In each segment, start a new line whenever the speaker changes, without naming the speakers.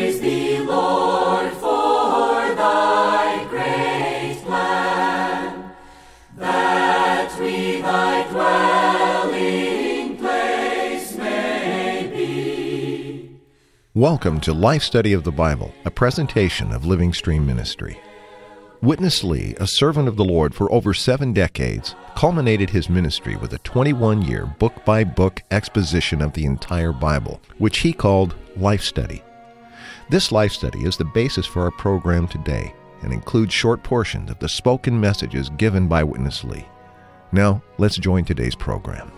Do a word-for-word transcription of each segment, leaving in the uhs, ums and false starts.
Praise thee, Lord, for thy great plan, that we thy dwelling place may be.
Welcome to Life Study of the Bible, a presentation of Living Stream Ministry. Witness Lee, a servant of the Lord for over seven decades, culminated his ministry with a twenty-one-year book-by-book exposition of the entire Bible, which he called Life Study. This Life Study is the basis for our program today and includes short portions of the spoken messages given by Witness Lee. Now, let's join today's program.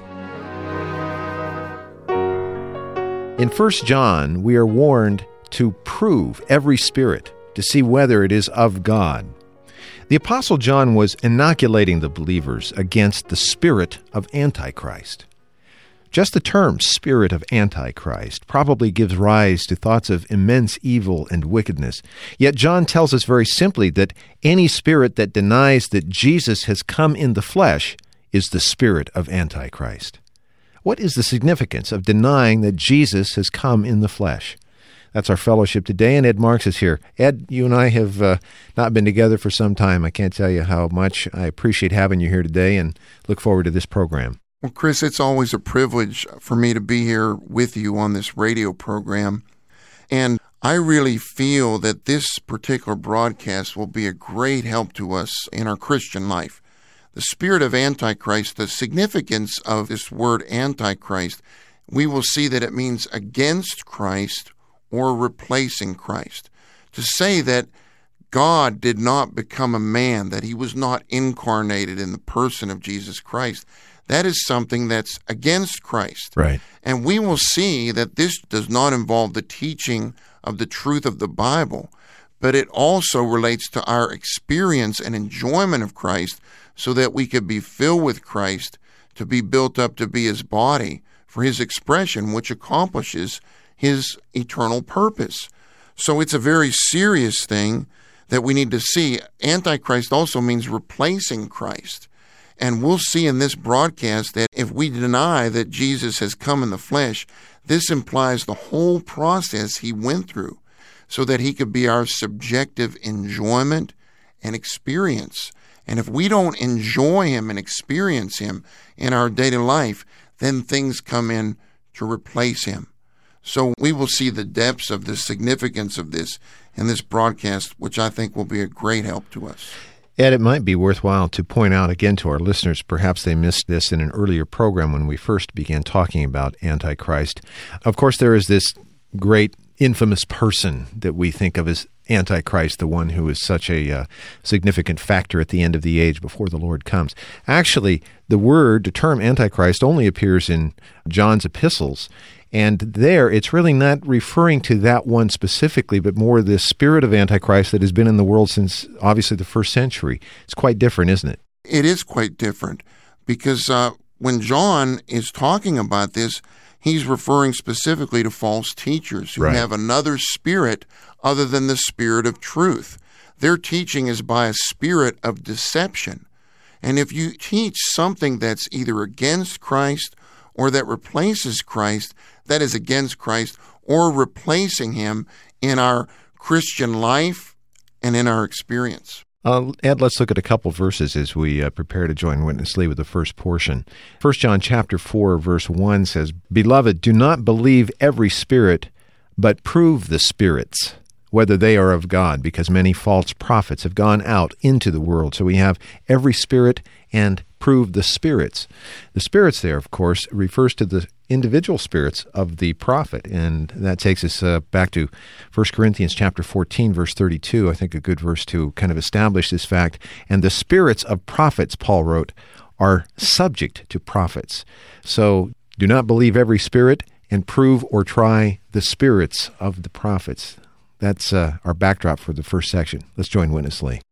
In First John, we are warned to prove every spirit to see whether it is of God. The Apostle John was inoculating the believers against the spirit of Antichrist. Just the term spirit of Antichrist probably gives rise to thoughts of immense evil and wickedness. Yet John tells us very simply that any spirit that denies that Jesus has come in the flesh is the spirit of Antichrist. What is the significance of denying that Jesus has come in the flesh? That's our fellowship today, and Ed Marks is here. Ed, you and I have uh, not been together for some time. I can't tell you how much I appreciate having you here today and look forward to this program.
Well, Chris, it's always a privilege for me to be here with you on this radio program, and I really feel that this particular broadcast will be a great help to us in our Christian life. The spirit of Antichrist, the significance of this word Antichrist, we will see that it means against Christ or replacing Christ. To say that God did not become a man, that he was not incarnated in the person of Jesus Christ, that is something that's against Christ.
Right.
And we will see that this does not involve the teaching of the truth of the Bible, but it also relates to our experience and enjoyment of Christ so that we could be filled with Christ to be built up to be his body for his expression, which accomplishes his eternal purpose. So it's a very serious thing that we need to see. Antichrist also means replacing Christ. And we'll see in this broadcast that if we deny that Jesus has come in the flesh, this implies the whole process he went through so that he could be our subjective enjoyment and experience. And if we don't enjoy him and experience him in our daily life, then things come in to replace him. So we will see the depths of the significance of this in this broadcast, which I think will be a great help to us.
Ed, it might be worthwhile to point out again to our listeners, perhaps they missed this in an earlier program when we first began talking about Antichrist. Of course, there is this great infamous person that we think of as Antichrist, the one who is such a uh, significant factor at the end of the age before the Lord comes. Actually, the word, the term Antichrist, only appears in John's epistles. And there, it's really not referring to that one specifically, but more the spirit of Antichrist that has been in the world since, obviously, the first century. It's quite different, isn't it?
It is quite different, because uh, when John is talking about this, he's referring specifically to false teachers who
Right.
have another spirit other than the spirit of truth. Their teaching is by a spirit of deception. And if you teach something that's either against Christ or that replaces Christ, that is against Christ or replacing him in our Christian life and in our experience.
Uh, Ed, let's look at a couple verses as we uh, prepare to join Witness Lee with the first portion. First John chapter four, verse one says, "Beloved, do not believe every spirit, but prove the spirits, whether they are of God, because many false prophets have gone out into the world." So we have every spirit and prove the spirits. The spirits there, of course, refers to the individual spirits of the prophet, and that takes us uh, back to First Corinthians chapter fourteen, verse thirty-two, I think a good verse to kind of establish this fact. "And the spirits of prophets," Paul wrote, "are subject to prophets." So do not believe every spirit, and prove or try the spirits of the prophets. That's uh, our backdrop for the first section. Let's join Witness Lee.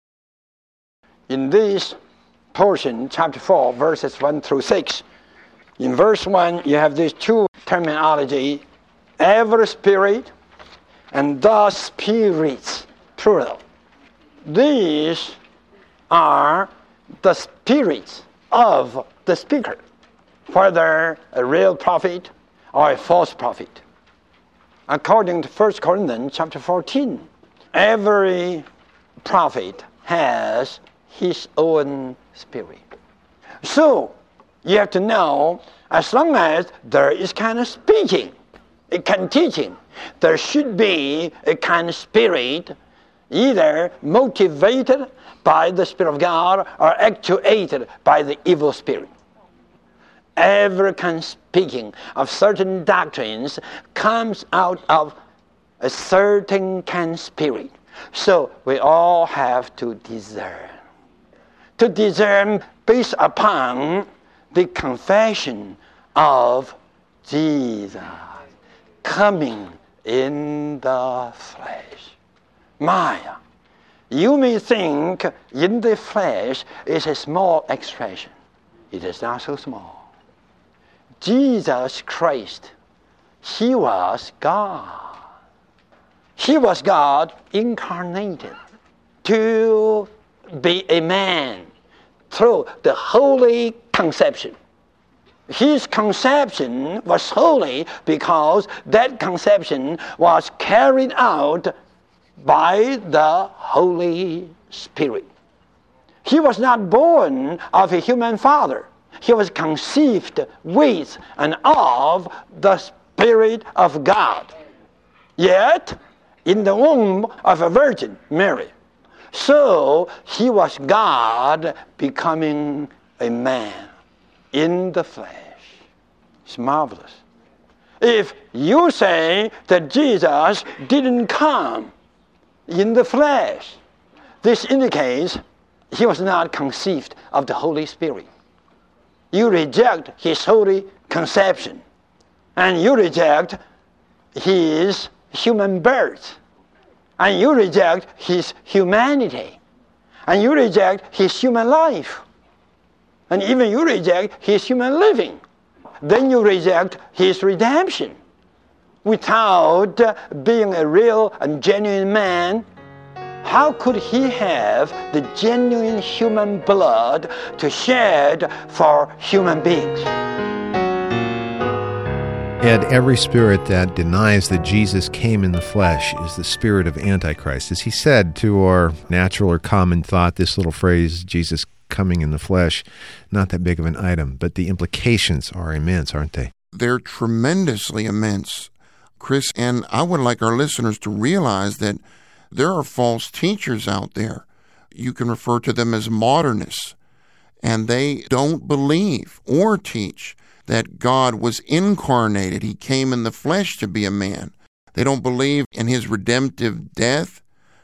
In this portion, chapter four, verses one through six, in verse one, you have these two terminology, every spirit and the spirits, plural. These are the spirits of the speaker, whether a real prophet or a false prophet. according to First Corinthians chapter fourteen, every prophet has his own spirit. So you have to know, as long as there is kind of speaking, a kind of teaching, there should be a kind of spirit, either motivated by the Spirit of God or actuated by the evil spirit. Every kind of speaking of certain doctrines comes out of a certain kind of spirit. So we all have to discern. To discern based upon the confession of Jesus coming in the flesh. Maya, you may think in the flesh is a small expression. It is not so small. Jesus Christ, He was God. He was God incarnated to be a man through the holy conception. His conception was holy because that conception was carried out by the Holy Spirit. He was not born of a human father. He was conceived with and of the Spirit of God, yet in the womb of a virgin, Mary. So he was God becoming a man in the flesh. It's marvelous. If you say that Jesus didn't come in the flesh, this indicates he was not conceived of the Holy Spirit. You reject his holy conception, and you reject his human birth, and you reject his humanity, and you reject his human life, and even you reject his human living. Then you reject his redemption. Without being a real and genuine man, how could he have the genuine human blood to shed for human beings?
Ed, every spirit that denies that Jesus came in the flesh is the spirit of Antichrist. As he said to our natural or common thought, this little phrase, Jesus coming in the flesh, not that big of an item, but the implications are immense, aren't they?
They're tremendously immense, Chris, and I would like our listeners to realize that there are false teachers out there. You can refer to them as modernists, and they don't believe or teach that God was incarnated. He came in the flesh to be a man. They don't believe in his redemptive death.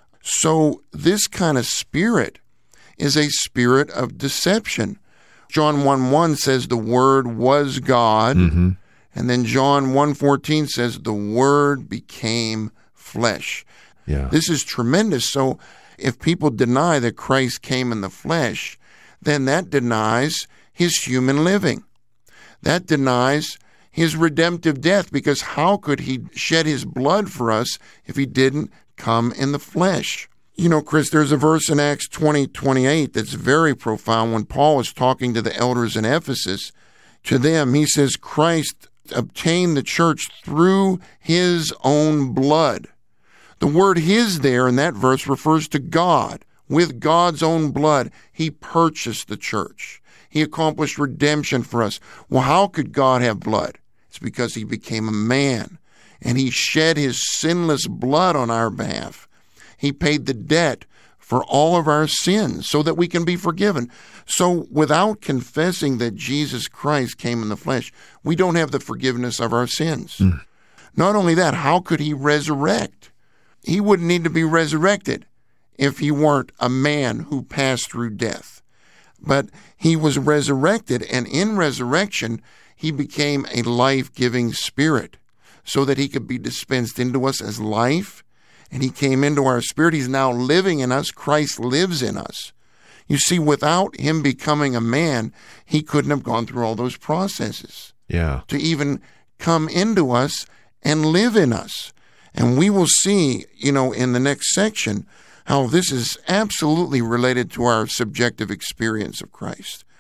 So this kind of spirit is a spirit of deception. John one one says the Word was God, mm-hmm. and then John one fourteen says the Word became flesh.
Yeah.
This is tremendous. So if people deny that Christ came in the flesh, then that denies his human living. That denies his redemptive death, because how could he shed his blood for us if he didn't come in the flesh? You know, Chris, there's a verse in Acts twenty twenty-eight that's very profound. When Paul was talking to the elders in Ephesus, to them, he says, Christ obtained the church through his own blood. The word his there in that verse refers to God. With God's own blood, he purchased the church. He accomplished redemption for us. Well, how could God have blood? It's because he became a man, and he shed his sinless blood on our behalf. He paid the debt for all of our sins so that we can be forgiven. So without confessing that Jesus Christ came in the flesh, we don't have the forgiveness of our sins. Mm. Not only that, how could he resurrect? He wouldn't need to be resurrected if he weren't a man who passed through death. But he was resurrected, and in resurrection, he became a life-giving spirit so that he could be dispensed into us as life, and he came into our spirit. He's now living in us. Christ lives in us. You see, without him becoming a man, he couldn't have gone through all those processes.
Yeah.
To even come into us and live in us. And we will see, you know, in the next section, how this is absolutely related to our subjective experience of Christ.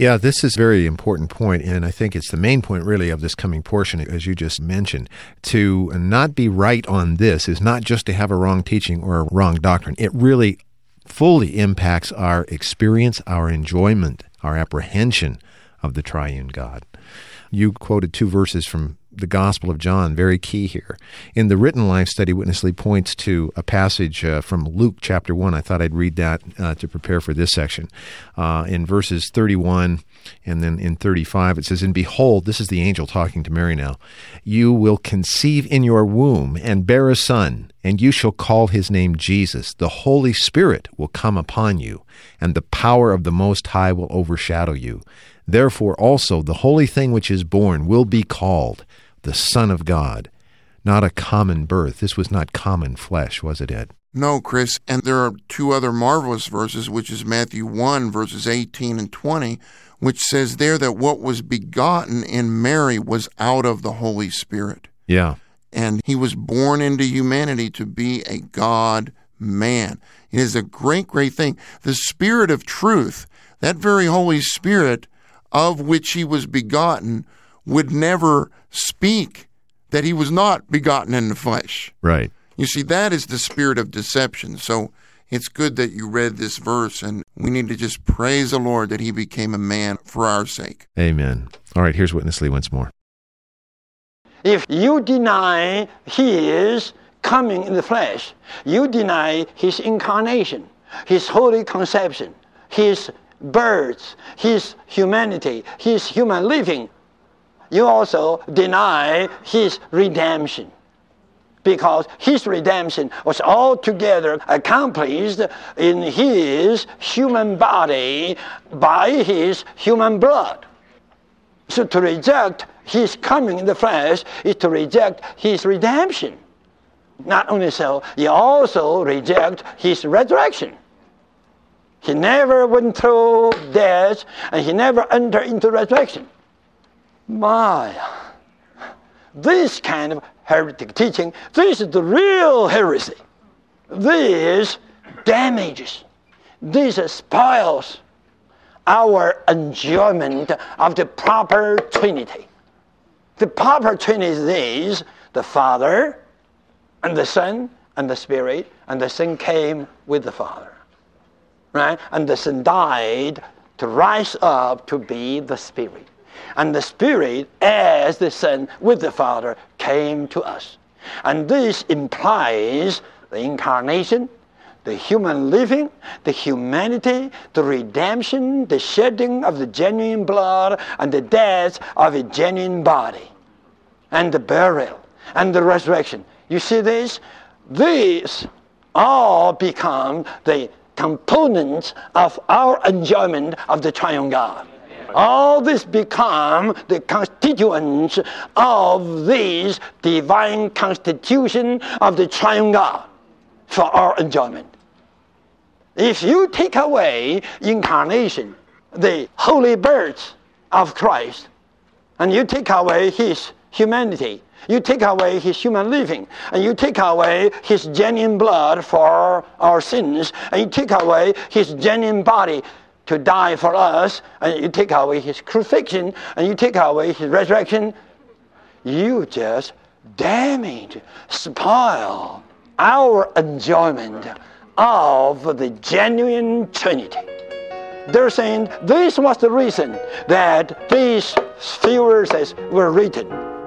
Yeah, this is a very important point, and I think it's the main point, really, of this coming portion, as you just mentioned. To not be right on this is not just to have a wrong teaching or a wrong doctrine. It really fully impacts our experience, our enjoyment, our apprehension of the triune God. You quoted two verses from the Gospel of John, very key here. In the Written Life Study, Witness Lee points to a passage uh, from Luke chapter one. I thought I'd read that uh, to prepare for this section. Uh, in verses thirty-one and then in thirty-five, it says, "And behold," this is the angel talking to Mary now, "you will conceive in your womb and bear a son, and you shall call his name Jesus. The Holy Spirit will come upon you, and the power of the Most High will overshadow you. Therefore also the holy thing which is born will be called the Son of God." Not a common birth. This was not common flesh, was it, Ed?
No, Chris. And there are two other marvelous verses, which is Matthew one, verses eighteen and twenty, which says there that what was begotten in Mary was out of the Holy Spirit.
Yeah.
And he was born into humanity to be a God-man. It is a great, great thing. The Spirit of truth, that very Holy Spirit of which he was begotten, would never speak that he was not begotten in the flesh.
Right.
You see, that is the spirit of deception. So it's good that you read this verse, and we need to just praise the Lord that he became a man for our sake.
Amen. All right, here's Witness Lee once more.
If you deny his coming in the flesh, you deny his incarnation, his holy conception, his birth, his humanity, his human living. You also deny his redemption, because his redemption was altogether accomplished in his human body by his human blood. So to reject his coming in the flesh is to reject his redemption. Not only so, you also reject his resurrection. He never went through death, and he never entered into resurrection. My, this kind of heretic teaching, this is the real heresy. This damages, this spoils our enjoyment of the proper Trinity. The proper Trinity is the Father, and the Son, and the Spirit, and the Son came with the Father. Right? And the Son died to rise up to be the Spirit. And the Spirit, as the Son with the Father, came to us. And this implies the incarnation, the human living, the humanity, the redemption, the shedding of the genuine blood, and the death of a genuine body, and the burial, and the resurrection. You see this? These all become the components of our enjoyment of the triune God. All this become the constituents of this divine constitution of the triune God for our enjoyment. If you take away incarnation, the holy birth of Christ, and you take away his humanity, you take away his human living, and you take away his genuine blood for our sins, and you take away his genuine body to die for us, and you take away his crucifixion, and you take away his resurrection, you just damage, spoil our enjoyment of the genuine Trinity. They're saying this was the reason that these few verses were written.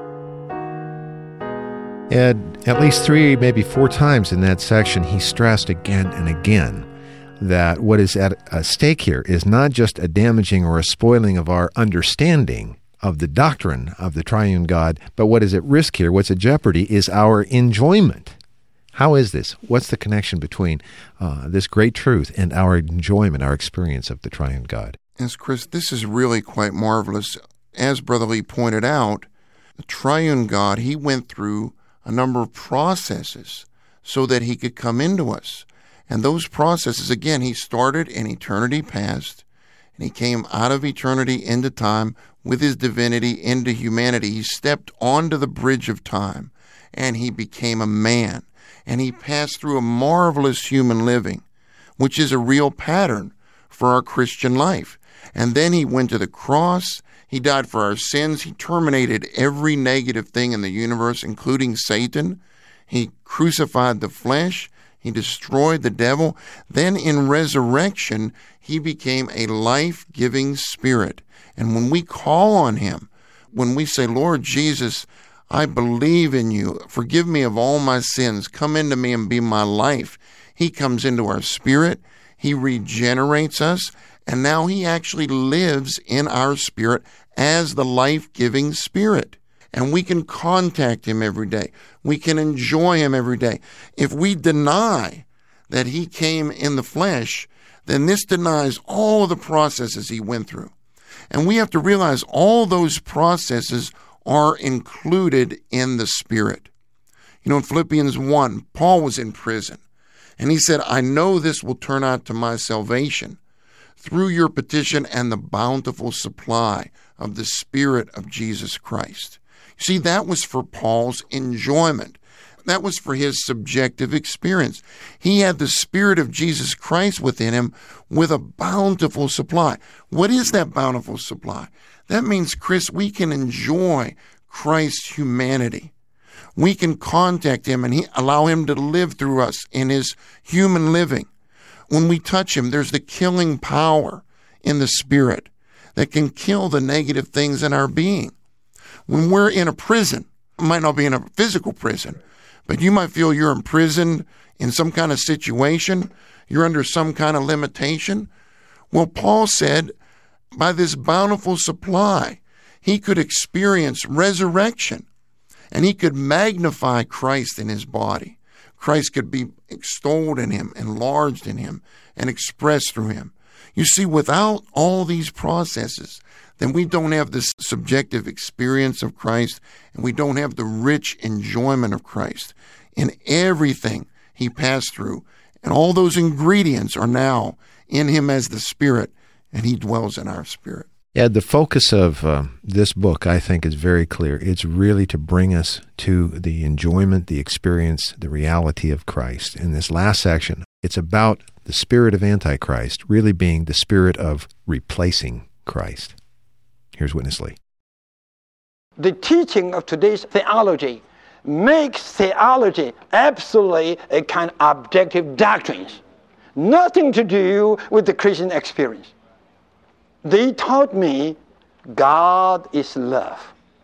Ed, at least three, maybe four times in that section, he stressed again and again that what is at stake here is not just a damaging or a spoiling of our understanding of the doctrine of the triune God, but what is at risk here, what's at jeopardy, is our enjoyment. How is this? What's the connection between uh, this great truth and our enjoyment, our experience of the triune God?
Yes, Chris, this is really quite marvelous. As Brother Lee pointed out, the triune God, he went through a number of processes so that he could come into us. And those processes, again, he started in eternity past, and he came out of eternity into time with his divinity into humanity. He stepped onto the bridge of time, and he became a man. And he passed through a marvelous human living, which is a real pattern for our Christian life. And then he went to the cross. He died for our sins. He terminated every negative thing in the universe, including Satan. He crucified the flesh. He destroyed the devil. Then in resurrection, he became a life-giving spirit. And when we call on him, when we say, Lord Jesus, I believe in you, forgive me of all my sins, come into me and be my life, he comes into our spirit, he regenerates us, and now he actually lives in our spirit as the life-giving spirit. And we can contact him every day. We can enjoy him every day. If we deny that he came in the flesh, then this denies all the processes he went through. And we have to realize all those processes are included in the Spirit. You know, in Philippians one, Paul was in prison, and he said, I know this will turn out to my salvation through your petition and the bountiful supply of the Spirit of Jesus Christ. You see, that was for Paul's enjoyment. That was for his subjective experience. He had the Spirit of Jesus Christ within him with a bountiful supply. What is that bountiful supply? That means, Chris, we can enjoy Christ's humanity. We can contact him and he, allow him to live through us in his human living. When we touch him, there's the killing power in the Spirit that can kill the negative things in our being. When we're in a prison, it might not be in a physical prison, but you might feel you're imprisoned in some kind of situation. You're under some kind of limitation. Well, Paul said, by this bountiful supply, he could experience resurrection, and he could magnify Christ in his body. Christ could be extolled in him, enlarged in him, and expressed through him. You see, without all these processes, then we don't have this subjective experience of Christ, and we don't have the rich enjoyment of Christ in everything he passed through. And all those ingredients are now in him as the Spirit, and he dwells in our spirit.
Ed, the focus of uh, this book, I think, is very clear. It's really to bring us to the enjoyment, the experience, the reality of Christ. In this last section, it's about the spirit of Antichrist really being the spirit of replacing Christ. Here's Witness Lee.
The teaching of today's theology makes theology absolutely a kind of objective doctrine. Nothing to do with the Christian experience. They taught me God is love,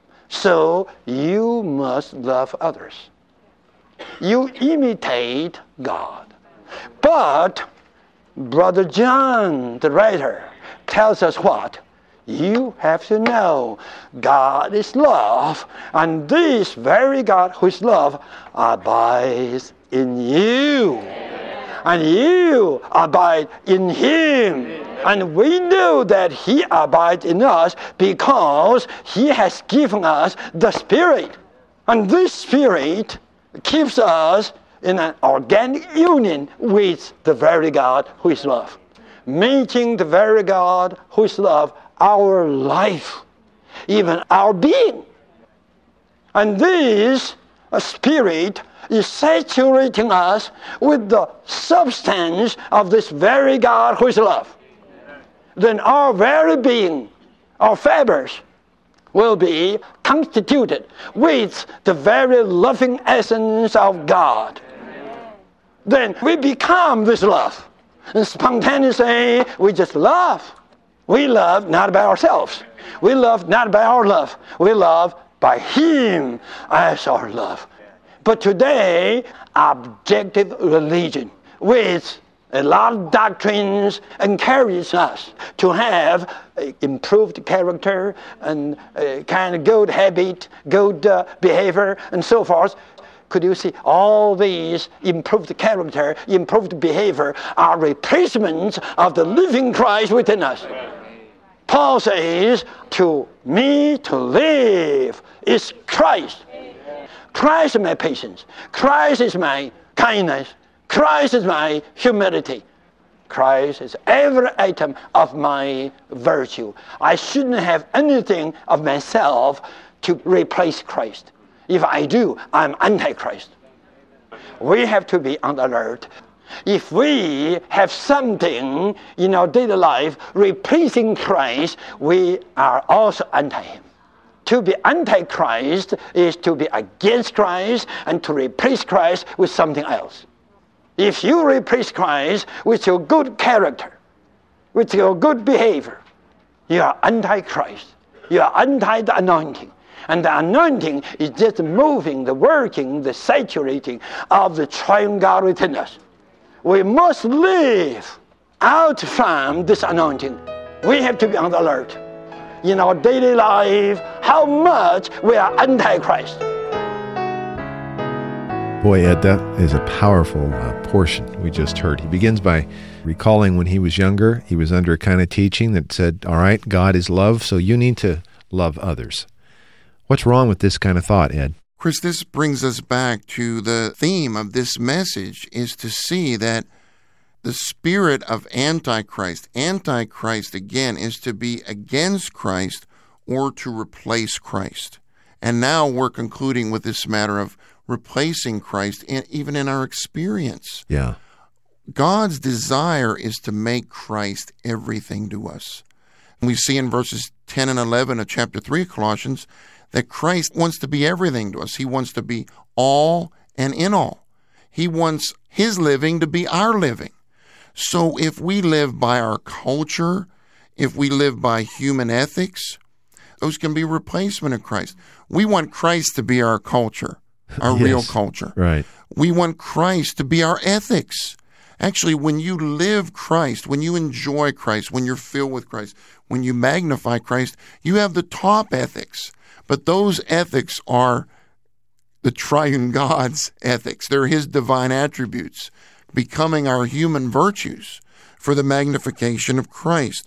so you must love others. You imitate God. But Brother John, the writer, tells us what? You have to know God is love, and this very God who is love abides in you, and you abide in him. And we know that he abides in us because he has given us the Spirit. And this Spirit keeps us in an organic union with the very God who is love, making the very God who is love our life, even our being. And this Spirit is saturating us with the substance of this very God who is love. Then our very being, our fibers, will be constituted with the very loving essence of God. Then we become this love. And spontaneously, we just love. We love not by ourselves. We love not by our love. We love by him as our love. But today, objective religion with a lot of doctrines encourages us to have improved character and a kind of good habit, good uh, behavior, and so forth. Could you see all these improved character, improved behavior are replacements of the living Christ within us? Paul says, to me to live is Christ. Christ is my patience. Christ is my kindness. Christ is my humility. Christ is every item of my virtue. I shouldn't have anything of myself to replace Christ. If I do, I'm Antichrist. We have to be on alert. if we have something in our daily life replacing Christ, we are also anti-him. To be anti-Christ is to be against Christ and to replace Christ with something else. If you replace Christ with your good character, with your good behavior, you are anti-Christ. You are anti the anointing. And the anointing is just moving, the working, the saturating of the triune God within us. We must live out from this anointing. We have to be on the alert. In our daily life, how much we are anti-Christ.
Boy, Ed, that is a powerful uh, portion we just heard. He begins by recalling when he was younger, he was under a kind of teaching that said, all right, God is love, so you need to love others. What's wrong with this kind of thought, Ed?
Chris, this brings us back to the theme of this message, is to see that the spirit of Antichrist, Antichrist again, is to be against Christ or to replace Christ. And now we're concluding with this matter of replacing Christ, in, even in our experience.
Yeah.
God's desire is to make Christ everything to us. We see in verses ten and eleven of chapter three of Colossians that Christ wants to be everything to us. He wants to be all and in all. He wants his living to be our living. So if we live by our culture, if we live by human ethics, those can be replacement of Christ. We want Christ to be our culture, our
yes,
real culture.
Right.
We want Christ to be our ethics. Actually, when you live Christ, when you enjoy Christ, when you're filled with Christ, when you magnify Christ, you have the top ethics. But those ethics are the triune God's ethics. They're his divine attributes, becoming our human virtues for the magnification of Christ.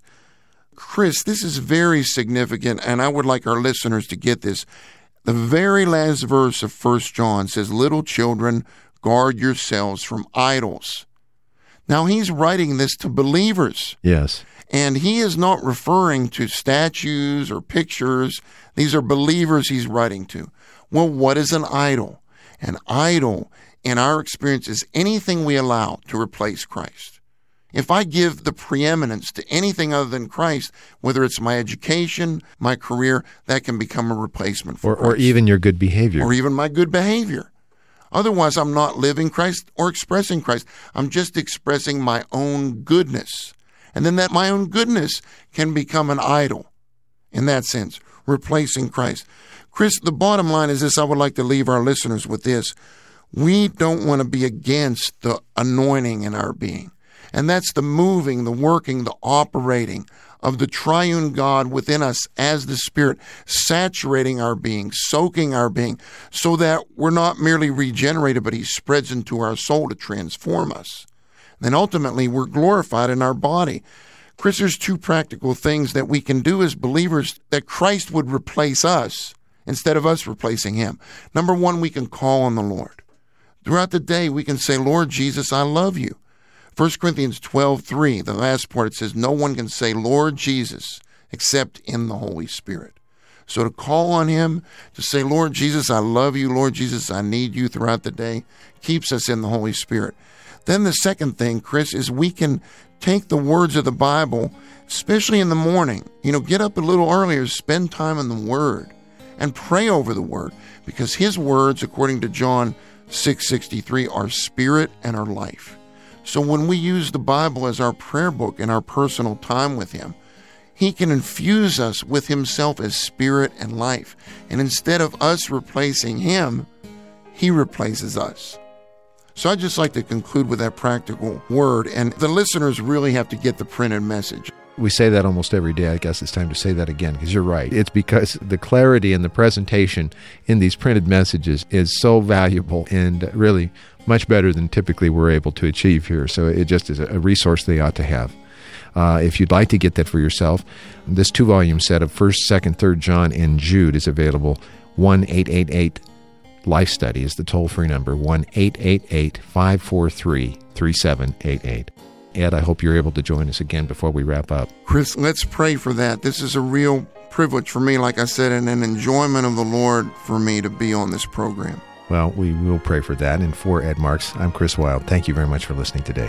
Chris, this is very significant, and I would like our listeners to get this. The very last verse of First John says, little children, guard yourselves from idols. Now, he's writing this to believers.
Yes.
And he is not referring to statues or pictures. These are believers he's writing to. Well, what is an idol? An idol, in our experience, is anything we allow to replace Christ. If I give the preeminence to anything other than Christ, whether it's my education, my career, that can become a replacement for
or,
Christ.
Or even your good behavior.
Or even my good behavior. Otherwise, I'm not living Christ or expressing Christ. I'm just expressing my own goodness. And then that my own goodness can become an idol in that sense, replacing Christ. Chris, the bottom line is this. I would like to leave our listeners with this. We don't want to be against the anointing in our being. And that's the moving, the working, the operating of the triune God within us as the Spirit, saturating our being, soaking our being, so that we're not merely regenerated, but he spreads into our soul to transform us. Then ultimately, we're glorified in our body. Chris, there's two practical things that we can do as believers that Christ would replace us instead of us replacing him. Number one, we can call on the Lord. Throughout the day, we can say, Lord Jesus, I love you. First Corinthians twelve three, the last part, it says, no one can say, Lord Jesus, except in the Holy Spirit. So to call on him, to say, Lord Jesus, I love you. Lord Jesus, I need you throughout the day, keeps us in the Holy Spirit. Then the second thing, Chris, is we can take the words of the Bible, especially in the morning. You know, get up a little earlier, spend time in the Word, and pray over the Word, because his words, according to John six sixty-three, are spirit and are life. So when we use the Bible as our prayer book and our personal time with him, he can infuse us with himself as spirit and life. And instead of us replacing him, he replaces us. So I'd just like to conclude with that practical word. And the listeners really have to get the printed message.
We say that almost every day. I guess it's time to say that again, because you're right. It's because the clarity and the presentation in these printed messages is so valuable and really much better than typically we're able to achieve here. So it just is a resource they ought to have. Uh, if you'd like to get that for yourself, this two-volume set of first, second, third John, and Jude is available. one eight eight eight Life Study is the toll-free number, one eight eight eight, five four three, three seven eight eight. Ed, I hope you're able to join us again before we wrap up.
Chris, let's pray for that. This is a real privilege for me, like I said, and an enjoyment of the Lord for me to be on this program.
Well, we will pray for that. And for Ed Marks, I'm Chris Wilde. Thank you very much for listening today.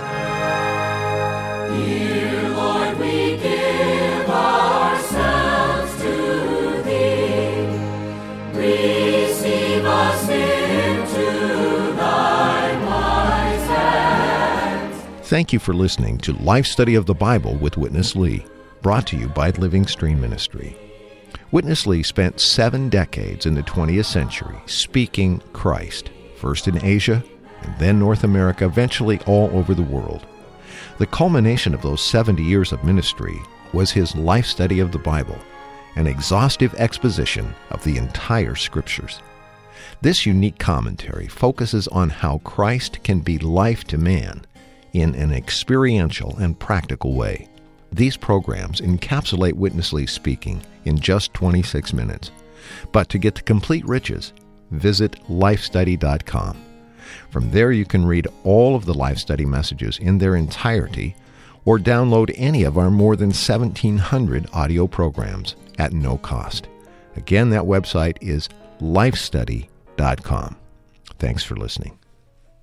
Dear Lord, we give ourselves to Thee. Receive us into Thy wise hands.
Thank you for listening to Life Study of the Bible with Witness Lee, brought to you by Living Stream Ministry. Witness Lee spent seven decades in the twentieth century speaking Christ, first in Asia and then North America, eventually all over the world. The culmination of those seventy years of ministry was his life study of the Bible, an exhaustive exposition of the entire Scriptures. This unique commentary focuses on how Christ can be life to man in an experiential and practical way. These programs encapsulate Witness Lee's speaking in just twenty-six minutes. But to get the complete riches, visit life study dot com. From there you can read all of the Life Study messages in their entirety or download any of our more than seventeen hundred audio programs at no cost. Again, that website is life study dot com. Thanks for listening.